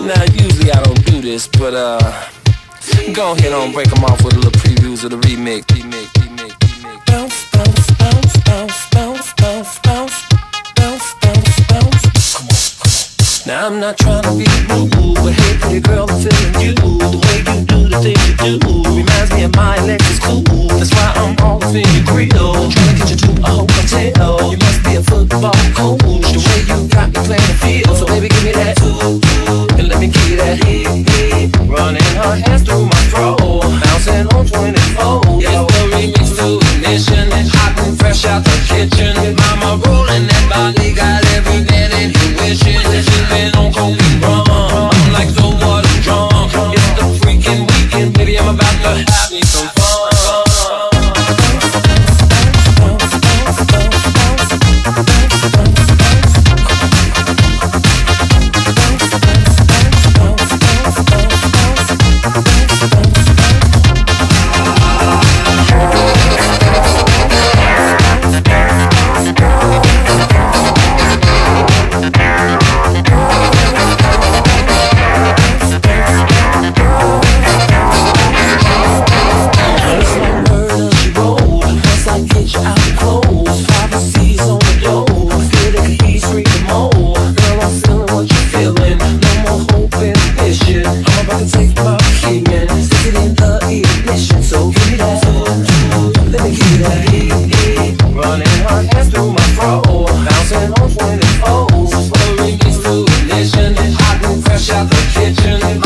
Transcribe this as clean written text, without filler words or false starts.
Now usually I don't do this, but go ahead on break them off with a little previews of the remix. Bounce, bounce, bounce, bounce, bounce, bounce, bounce, bounce, bounce, bounce. Come on. Now I'm not trying to be rude, but hey pretty girl, I'm feeling you. The way you do the things you do reminds me of my Lexus cool. That's why I'm all up in your grill, trying to get you to a hotel. You must be a football coach, the way you got me playing the field. So baby give me that and let me give you that running her hands through my throat, bouncing on 24. Yeah, the remix to ignition, hot and fresh out the kitchen. Mama rolling that body, got every man in here wishing that you've been on coke and rum. I'm like, so what, I'm drunk. It's the freaking weekend, baby, I'm about to have me some fun. Out the kitchen.